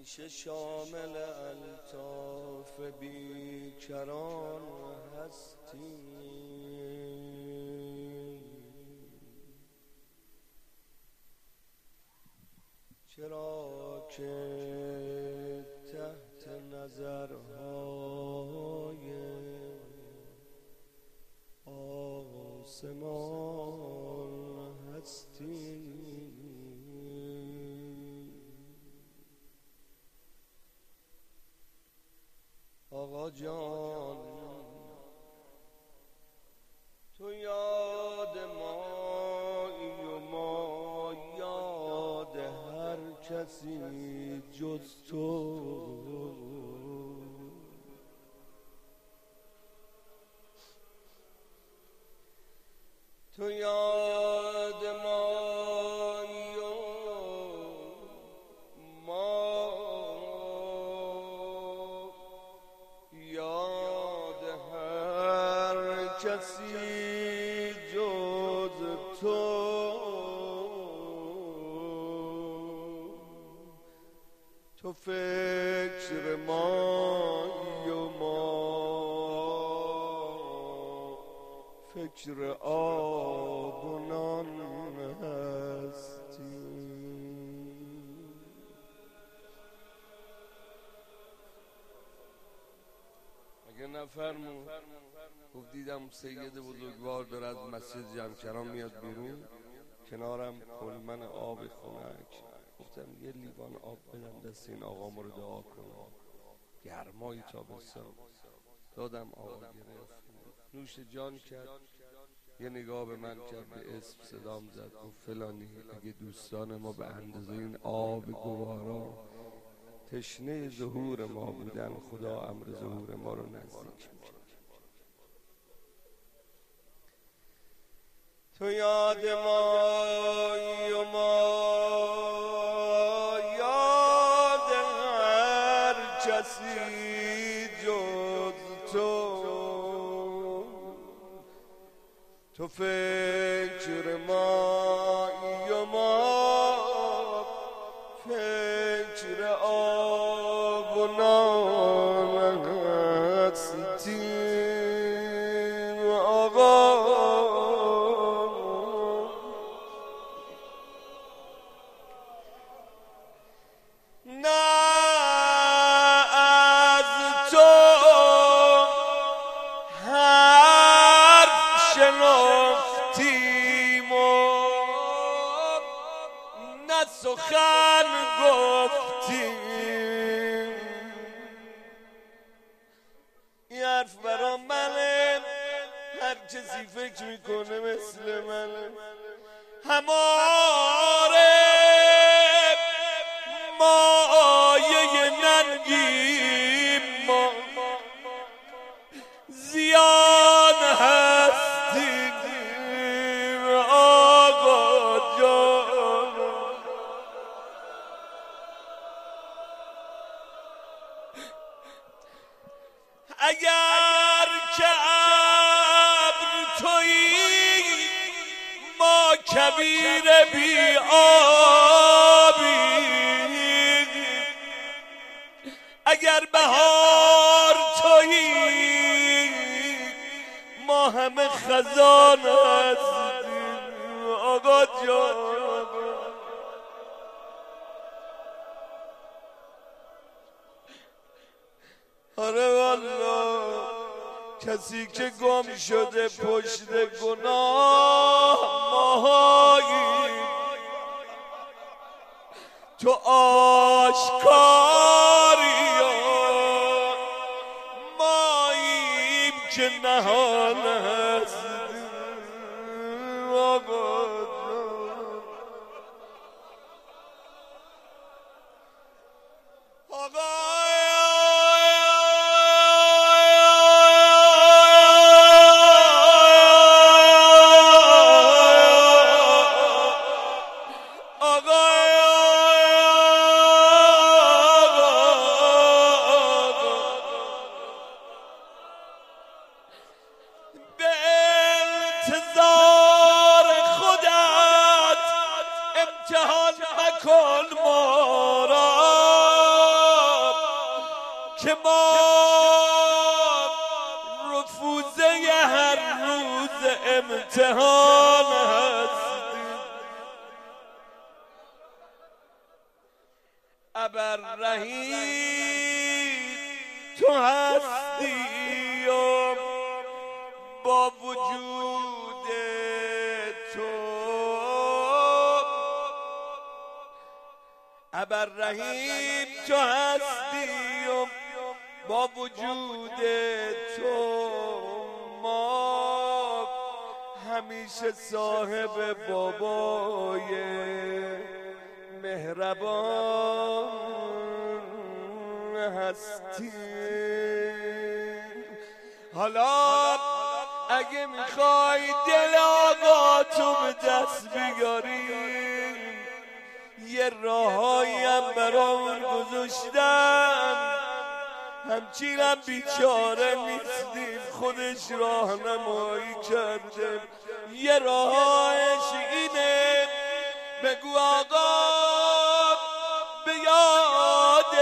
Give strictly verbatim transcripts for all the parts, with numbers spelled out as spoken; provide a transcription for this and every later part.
همیشه شامل الطاف بیکران هستی، چرا که تحت نظرهای آسمان هستی. آقا جان تو یاد مایی و ما یاد هر کسی جز تو، تو یاد مایی و ما یاد هر کسی جز تو، تو فکر مایی و ما فکر آب و نان هستی. اگه نفرمون گفت دیدم سید بزرگوار داره از مسجد جمکران میاد بیرون، کنارم کلمن آب خنک، گفتم یه لیوان آب بدم دست این آقا رو دعا کنم، گرمای تابستان دادم، آقا گرفت نوش جان کرد، یه نگاه به من کرد، به اسم صدام زد، گفت فلانی اگه دوستان ما به اندازه این آب گوارا تشنه ظهور ما بودن، خدا امر ظهور ما رو نزدیک می‌کرد. تو یاد مایی و ما یاد هر کسی جز تو، تو فکر مایی و ما فکر آب و نان هستی. آقا نه از تو حرف شنفتیم و نه سخن گفتیم، این حرف برا منه، هر کسی فکر میکنه مثل منه، هماره مایه ننگیم ما زیان هستیم. آقا جان اگر که ابر تویی ما کویر بی آبی، اگر بهار تویی ما همه خزان هستیم. آقا جان آره والله کسی که گم شده پشت گناه ماهایی، تو آشکاری ماییم که نهان هستیم. آقا آقا انتظار خودت امتحان مکن ما را، که ما رفوزه هر روز امتحان هستیم. ابر رحیم تو هستی و با وجود تو، ابر رحیم تو هستی و با وجود تو ما همیشه صاحب بابای مهربان هستیم. حالا اگه میخوای دل آقا تو به دست بیاری، یه راهایی هم برامون گذاشتم، همچینم بیچاره نیستیم، خودش راهنمایی کرده. یه راهش اینه، بگو آقا به یاد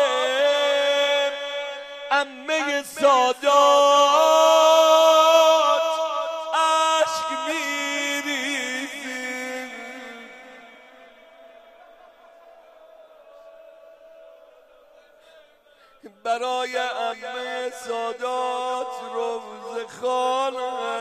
عمه سادات اشک میریزیم. برای عمه سادات روزه خان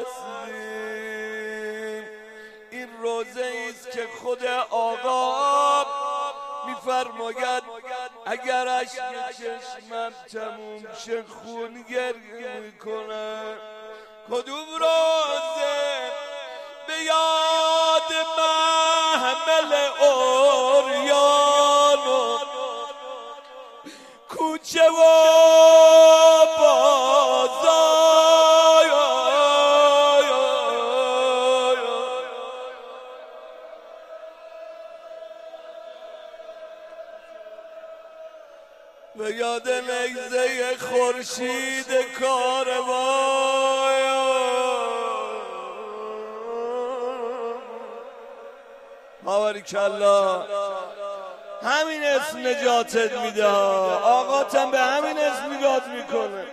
هستیم. این روزه ایست که خود آقا میفرماید اگر اشک چشمم تموم شه خون گریه میکنه. کدوم روزه؟ به یاد محمل اوریان و کوچه و بازار، به یاد نیزه خورشید کاروان. باریکالله، همین اسم نجاتت میده، آقاتم به همین اسم نجات میکنه.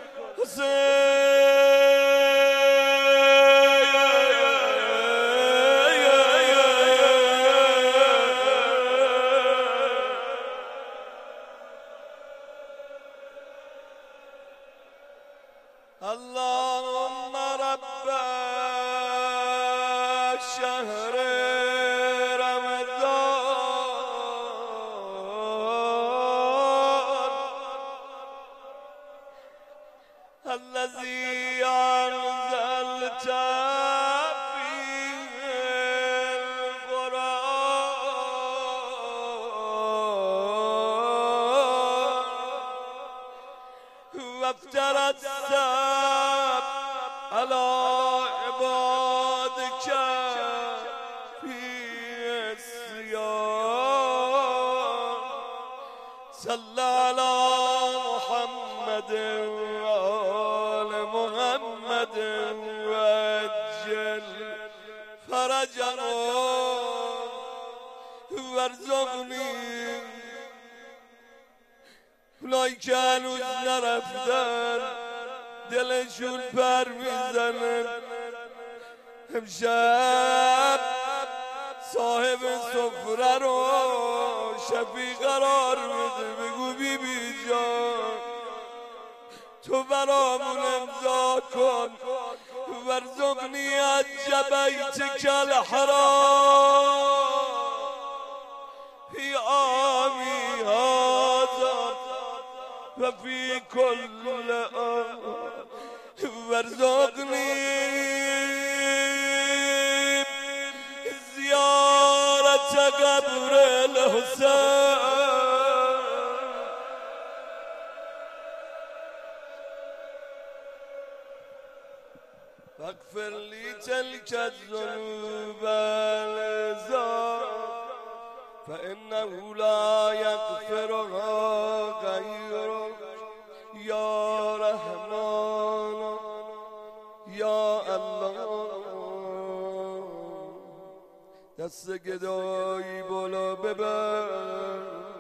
اللهم رب شهر رمضان الذي أنزلت فيه القرآن وافترت السب على عبادك في الصيام. صلى على محمد وآل محمد وعجل فرجهم وارزقني اونایی که هنوز نرفتن دلشون پر میزنه، امشب صاحب سفره رو شفیع قرار میده. بگو بی بی جان تو برامون امضا کن، وارزقنی حج بیتک الحرام فی عامی هذا و فی کل عام، وارزقنی زیارت قبر الحسین. واغفر لي تلك الذنوب العظام فإنه لا يغفرها غيرك يا رحمن یا الله. دست گدایی بالا ببر